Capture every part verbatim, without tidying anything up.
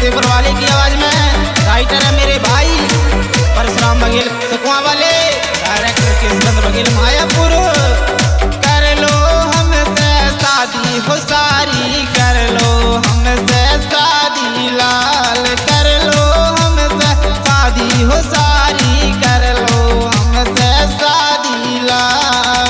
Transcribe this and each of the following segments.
फतेहपुर वाले की आवाज में राइटर है मेरे भाई परशुराम बघेल सुकवा वाले, डायरेक्टर केशव बघेल मायापुर। कर लो हमसे शादी हो सारी, कर लो हमसे शादी लाल, कर लो हमसे शादी हो सारी, कर लो हमसे शादी लाल।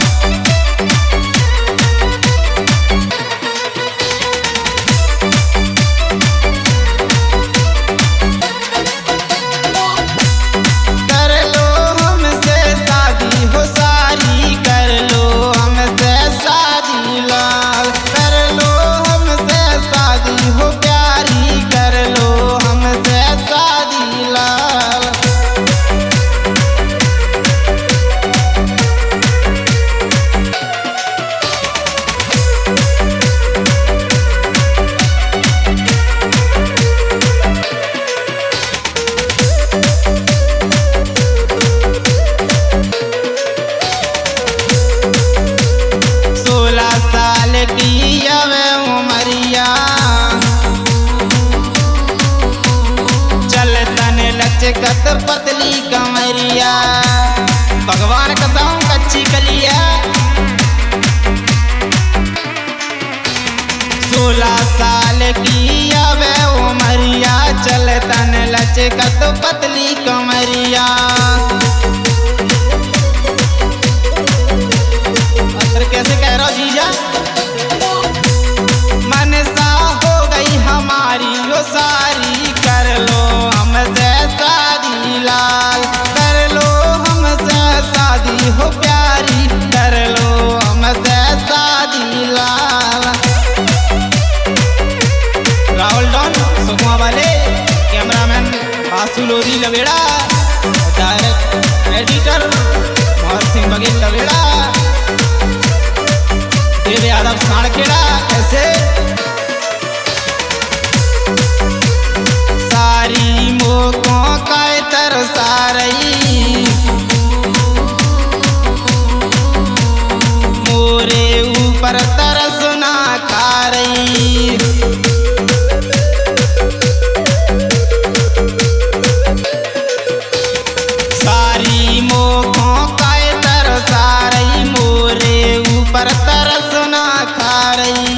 कत पतली कमरिया भगवान कसम कच्ची कलिया। सोलह साल की अबे उमरिया, चल तन लचकत पतली कमरिया। असर कैसे कह रहा जीजा, मनसा हो गई हमारी वो सारी, कर लो हमसे शादी लाल, कर लो हमसे शादी हो प्यारी, कर लो हमसे शादी लाल। राहुल डॉन सुकमा वाले, cameraman Aasu Lori Laveda, direct editor Mohan Singh Baghel Laveda, Dev Yadav Sankheda. ऐसे सारी मोकों का तरसा रही, मोरे ऊपर तरस ना खा रही। सारी मोकों का तरसा रही, मोरे ऊपर तरस ना खा रही।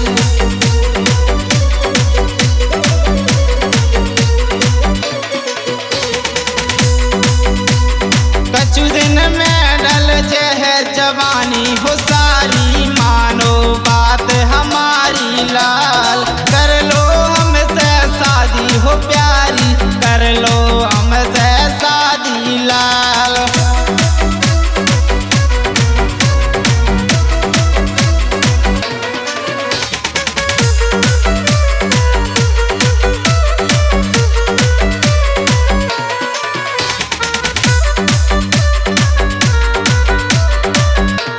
कछु दिन में डल है जवानी हो सारी, मानो बात हमारी लाल, कर लो हमसे शादी हो प्यारी, कर लो हमसे शादी लाल।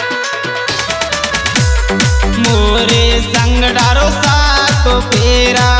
मोरे संग डारो सातो फेरा,